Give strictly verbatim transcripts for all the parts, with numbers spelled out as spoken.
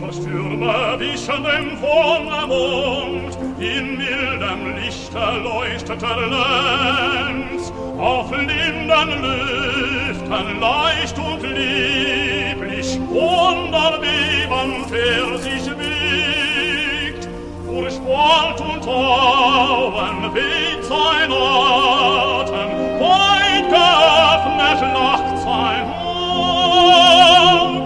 Stürme wischen dem Vollmond, in mildem Lichte leuchtet der Lenz, auf linden Lüften leicht und lieblich, wunderbebend er sich wiegt, durch Spalt und Tauen weht sein Atem, weit geöffnet lacht sein Mund.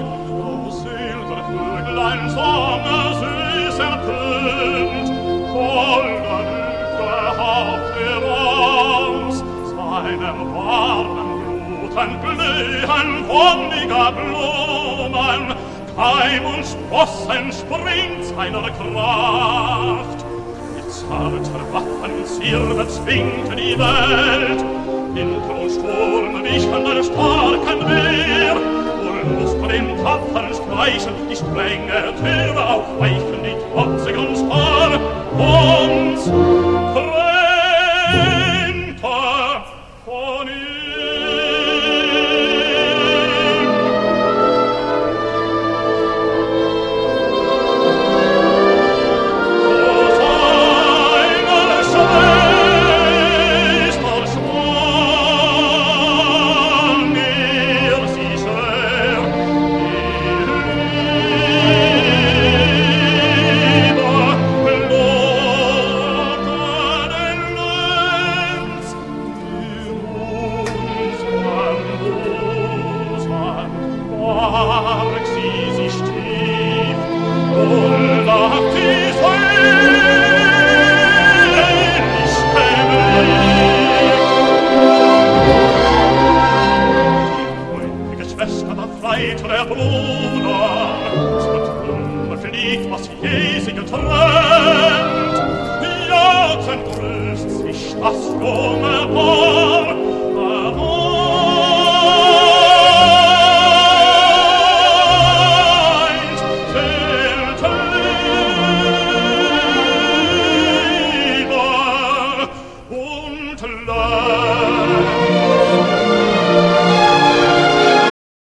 Ein Sonne süß ertönt, golder Lüfte haucht er aus, seinem warmen Bluten glühen wonniger Blumen, Keim und Sprossen springt seiner Kraft. Mit zarter Waffen Zierde bezwingt die Welt, Wind und Sturm wichen der starken Wehr, Lust vor dem tapferen Streichen, die strenge Türe aufweichen, die trotzigen Star und trennte von ihm. Vor seiner Schwester schwang er sie schwer, barg sie sich tief und lag die seligste Blick. Die freudige Schwester befreit der Bruder, zur Trümmer fliegt, was je sie getrennt. Jagend grüßt sich das junge Paar,